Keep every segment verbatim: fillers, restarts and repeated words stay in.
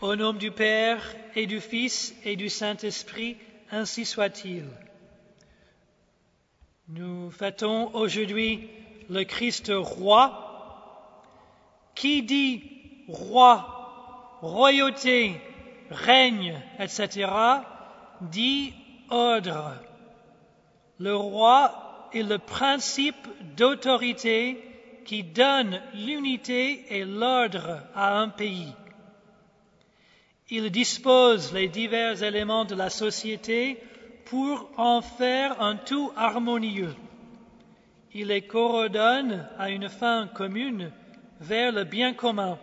Au nom du Père et du Fils et du Saint-Esprit, ainsi soit-il. Nous fêtons aujourd'hui le Christ roi. Qui dit roi, royauté, règne, et cetera, dit ordre. Le roi est le principe d'autorité qui donne l'unité et l'ordre à un pays. Il dispose les divers éléments de la société pour en faire un tout harmonieux. Il les coordonne à une fin commune vers le bien commun.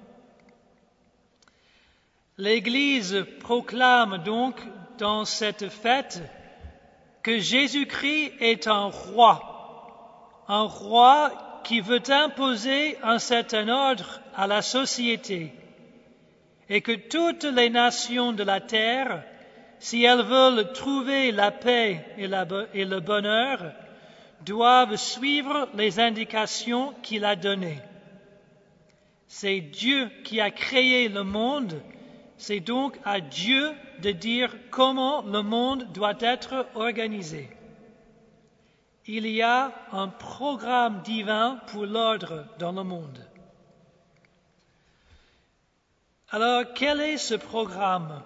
L'Église proclame donc dans cette fête que Jésus-Christ est un roi, un roi qui veut imposer un certain ordre à la société, et que toutes les nations de la terre, si elles veulent trouver la paix et, la, et le bonheur, doivent suivre les indications qu'il a données. C'est Dieu qui a créé le monde, c'est donc à Dieu de dire comment le monde doit être organisé. Il y a un programme divin pour l'ordre dans le monde. Alors, quel est ce programme?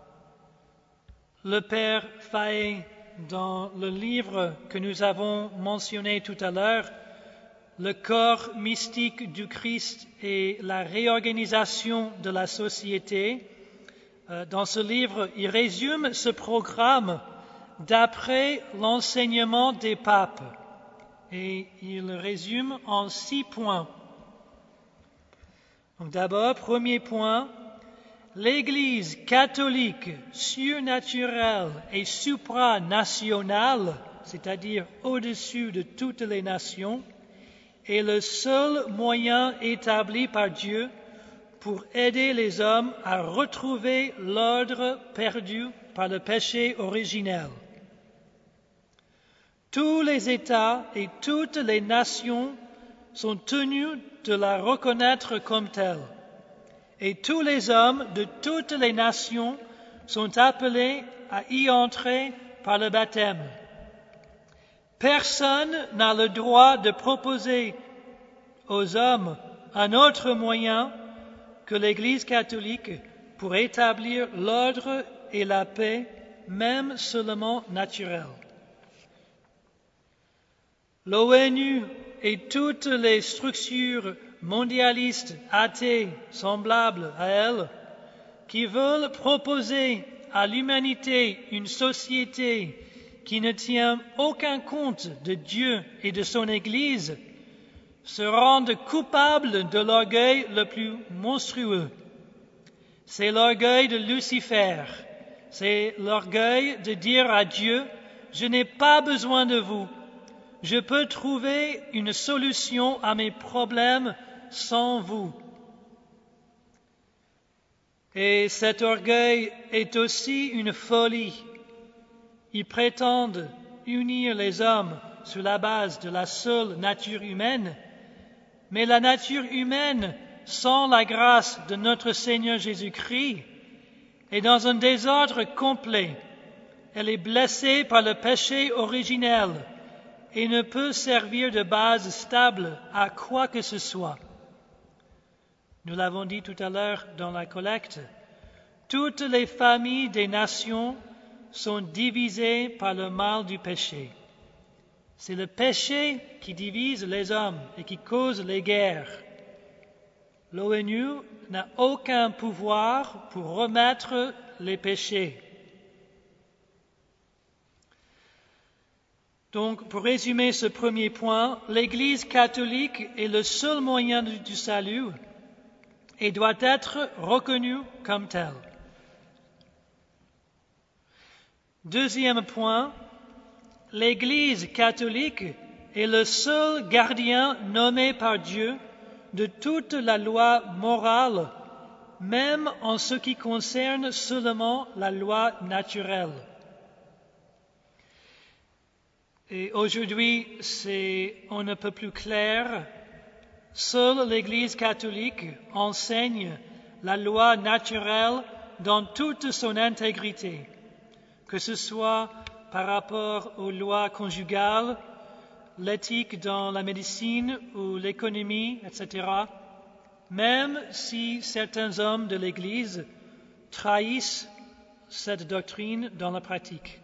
Le Père Fahey, dans le livre que nous avons mentionné tout à l'heure, Le corps mystique du Christ et la réorganisation de la société, dans ce livre, il résume ce programme d'après l'enseignement des papes. Et il le résume en six points. Donc d'abord, premier point, l'Église catholique surnaturelle et supranationale, c'est-à-dire au-dessus de toutes les nations, est le seul moyen établi par Dieu pour aider les hommes à retrouver l'ordre perdu par le péché originel. Tous les États et toutes les nations sont tenus de la reconnaître comme telle, et tous les hommes de toutes les nations sont appelés à y entrer par le baptême. Personne n'a le droit de proposer aux hommes un autre moyen que l'Église catholique pour établir l'ordre et la paix, même seulement naturelle. L'ONU et toutes les structures mondialistes athées semblables à elle, qui veulent proposer à l'humanité une société qui ne tient aucun compte de Dieu et de son Église, se rendent coupables de l'orgueil le plus monstrueux. C'est l'orgueil de Lucifer, c'est l'orgueil de dire à Dieu, « Je n'ai pas besoin de vous, je peux trouver une solution à mes problèmes sans vous. » Et cet orgueil est aussi une folie. Ils prétendent unir les hommes sur la base de la seule nature humaine, mais la nature humaine, sans la grâce de notre Seigneur Jésus-Christ, est dans un désordre complet. Elle est blessée par le péché originel et ne peut servir de base stable à quoi que ce soit. Nous l'avons dit tout à l'heure dans la collecte, toutes les familles des nations sont divisées par le mal du péché. C'est le péché qui divise les hommes et qui cause les guerres. L'ONU n'a aucun pouvoir pour remettre les péchés. Donc, pour résumer ce premier point, l'Église catholique est le seul moyen du salut et doit être reconnue comme tel. Deuxième point, l'Église catholique est le seul gardien nommé par Dieu de toute la loi morale, même en ce qui concerne seulement la loi naturelle. Et aujourd'hui, c'est on ne peut plus clair. Seule l'Église catholique enseigne la loi naturelle dans toute son intégrité, que ce soit par rapport aux lois conjugales, l'éthique dans la médecine ou l'économie, et cetera, même si certains hommes de l'Église trahissent cette doctrine dans la pratique.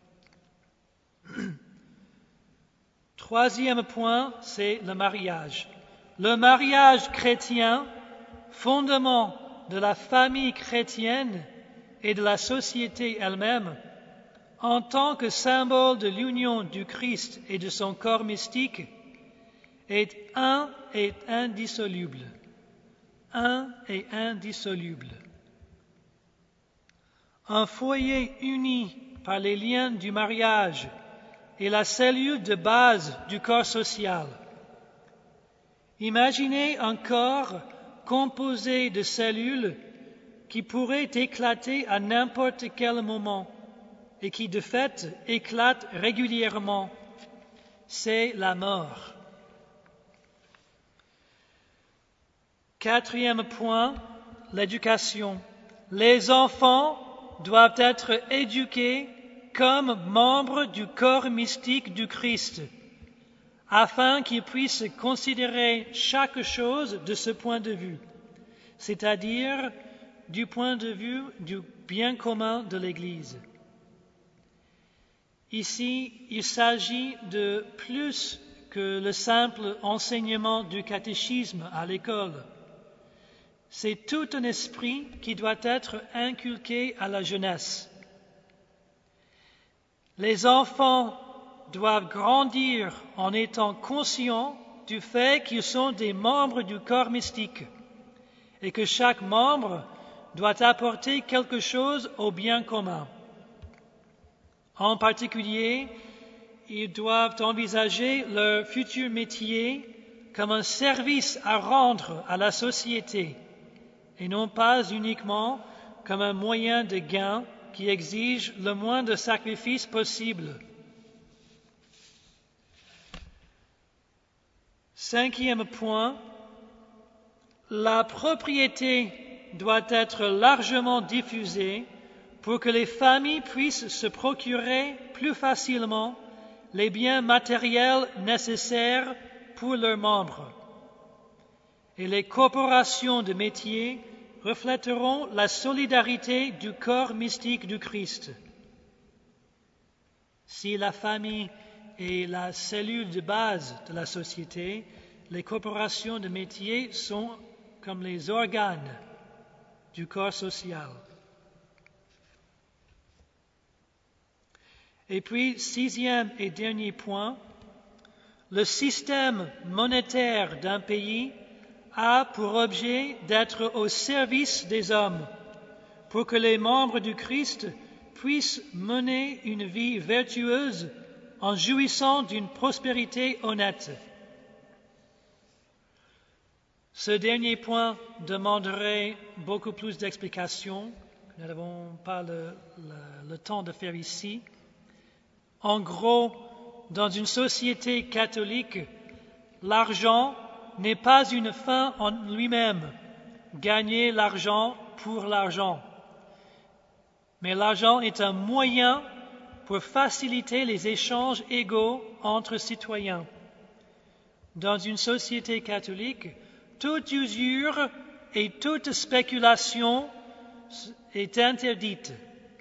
Troisième point, c'est le mariage. Le mariage chrétien, fondement de la famille chrétienne et de la société elle-même, en tant que symbole de l'union du Christ et de son corps mystique, est un et indissoluble. Un et indissoluble. Un foyer uni par les liens du mariage est la cellule de base du corps social. Imaginez un corps composé de cellules qui pourraient éclater à n'importe quel moment et qui de fait éclatent régulièrement. C'est la mort. Quatrième point, l'éducation. Les enfants doivent être éduqués comme membres du corps mystique du Christ, afin qu'ils puissent considérer chaque chose de ce point de vue, c'est-à-dire du point de vue du bien commun de l'Église. Ici, il s'agit de plus que le simple enseignement du catéchisme à l'école. C'est tout un esprit qui doit être inculqué à la jeunesse. Les enfants doivent grandir en étant conscients du fait qu'ils sont des membres du corps mystique et que chaque membre doit apporter quelque chose au bien commun. En particulier, ils doivent envisager leur futur métier comme un service à rendre à la société et non pas uniquement comme un moyen de gain qui exige le moins de sacrifices possible. Cinquième point, la propriété doit être largement diffusée pour que les familles puissent se procurer plus facilement les biens matériels nécessaires pour leurs membres. Et les corporations de métiers reflèteront la solidarité du corps mystique du Christ. Si la famille est la cellule de base de la société, les corporations de métiers sont comme les organes du corps social. Et puis, sixième et dernier point, le système monétaire d'un pays a pour objet d'être au service des hommes, pour que les membres du Christ puissent mener une vie vertueuse en jouissant d'une prospérité honnête. Ce dernier point demanderait beaucoup plus d'explications. Nous n'avons pas le, le, le temps de faire ici. En gros, dans une société catholique, l'argent n'est pas une fin en lui-même, gagner l'argent pour l'argent. Mais l'argent est un moyen pour faciliter les échanges égaux entre citoyens. Dans une société catholique, toute usure et toute spéculation est interdite.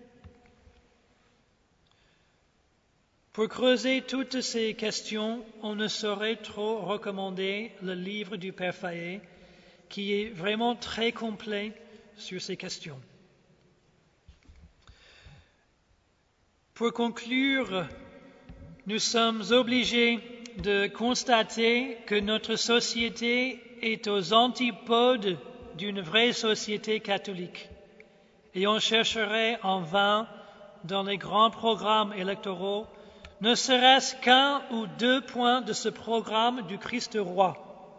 Pour creuser toutes ces questions, on ne saurait trop recommander le livre du Père Fayet, qui est vraiment très complet sur ces questions. Pour conclure, nous sommes obligés de constater que notre société est aux antipodes d'une vraie société catholique, et on chercherait en vain dans les grands programmes électoraux ne serait-ce qu'un ou deux points de ce programme du Christ roi.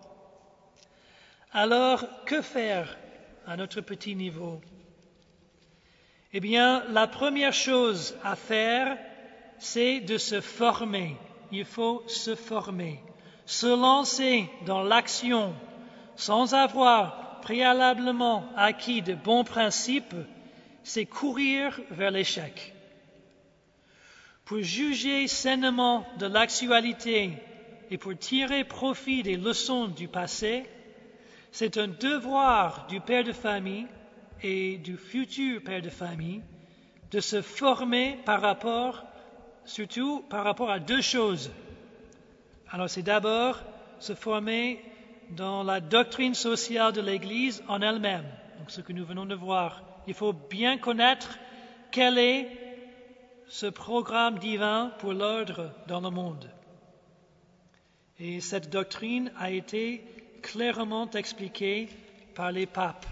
Alors, que faire à notre petit niveau? Eh bien, la première chose à faire, c'est de se former. Il faut se former, se lancer dans l'action, sans avoir préalablement acquis de bons principes, c'est courir vers l'échec. Pour juger sainement de l'actualité et pour tirer profit des leçons du passé, c'est un devoir du père de famille et du futur père de famille de se former par rapport, surtout par rapport à deux choses. Alors c'est d'abord se former dans la doctrine sociale de l'Église en elle-même, donc ce que nous venons de voir. Il faut bien connaître quel est ce programme divin pour l'ordre dans le monde. Et cette doctrine a été clairement expliquée par les papes.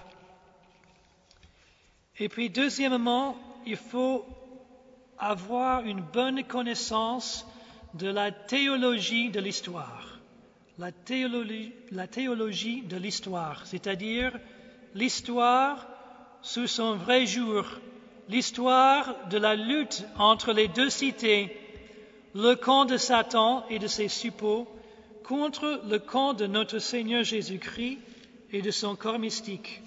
Et puis deuxièmement, il faut avoir une bonne connaissance de la théologie de l'histoire. La théologie, la théologie de l'histoire, c'est-à-dire l'histoire sous son vrai jour, l'histoire de la lutte entre les deux cités, le camp de Satan et de ses suppôts, contre le camp de notre Seigneur Jésus-Christ et de son corps mystique.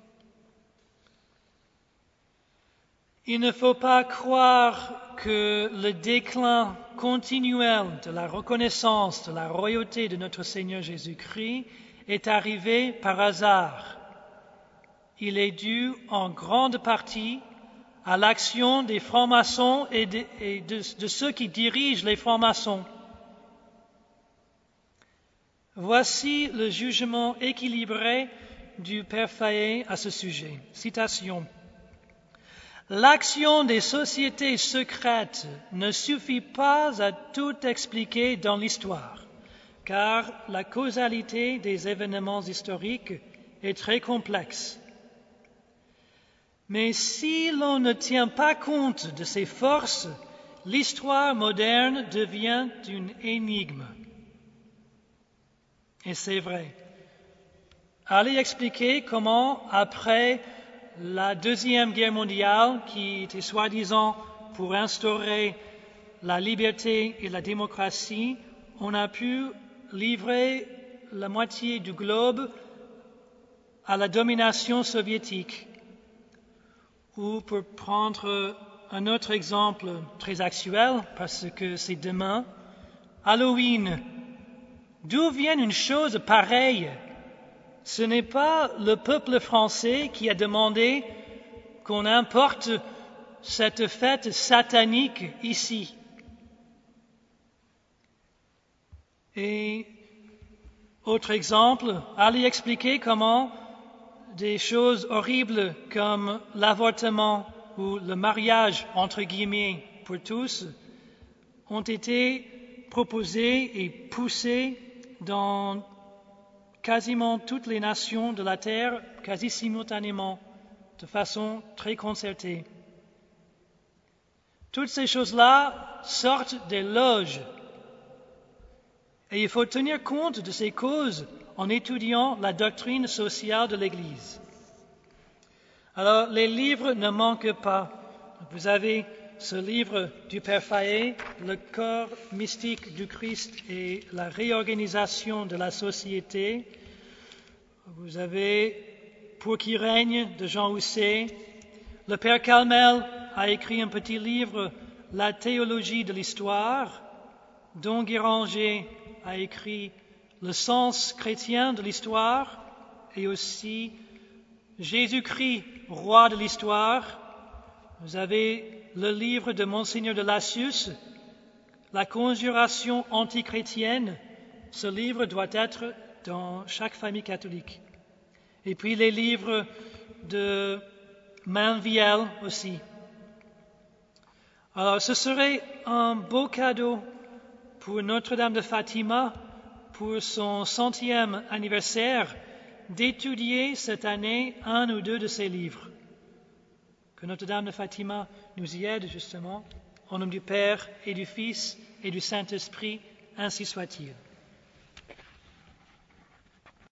Il ne faut pas croire que le déclin continuel de la reconnaissance de la royauté de notre Seigneur Jésus-Christ est arrivé par hasard. Il est dû en grande partie à l'action des francs-maçons et de, et de, de ceux qui dirigent les francs-maçons. Voici le jugement équilibré du Père Fayet à ce sujet. Citation. L'action des sociétés secrètes ne suffit pas à tout expliquer dans l'histoire, car la causalité des événements historiques est très complexe. Mais si l'on ne tient pas compte de ces forces, l'histoire moderne devient une énigme. Et c'est vrai. Allez expliquer comment, après la Deuxième Guerre mondiale, qui était soi-disant pour instaurer la liberté et la démocratie, on a pu livrer la moitié du globe à la domination soviétique. Ou pour prendre un autre exemple très actuel, parce que c'est demain, Halloween. D'où vient une chose pareille? Ce n'est pas le peuple français qui a demandé qu'on importe cette fête satanique ici. Et autre exemple, allez expliquer comment des choses horribles comme l'avortement ou le mariage, entre guillemets, pour tous, ont été proposées et poussées dans quasiment toutes les nations de la Terre, quasi simultanément, de façon très concertée. Toutes ces choses-là sortent des loges. Et il faut tenir compte de ces causes en étudiant la doctrine sociale de l'Église. Alors, les livres ne manquent pas. Vous avez ce livre du Père Fayet, Le corps mystique du Christ et la réorganisation de la société. Vous avez Pour qui règne de Jean Housset. Le Père Calmel a écrit un petit livre, La théologie de l'histoire. Don Guéranger a écrit Le sens chrétien de l'histoire et aussi Jésus-Christ, roi de l'histoire. Vous avez le livre de Monseigneur de Lassus, La conjuration antichrétienne. Ce livre doit être dans chaque famille catholique. Et puis les livres de Mainviel aussi. Alors ce serait un beau cadeau pour Notre-Dame de Fatima, pour son centième anniversaire, d'étudier cette année un ou deux de ces livres. Que Notre-Dame de Fatima nous y aide justement, au nom du Père et du Fils et du Saint-Esprit, ainsi soit-il.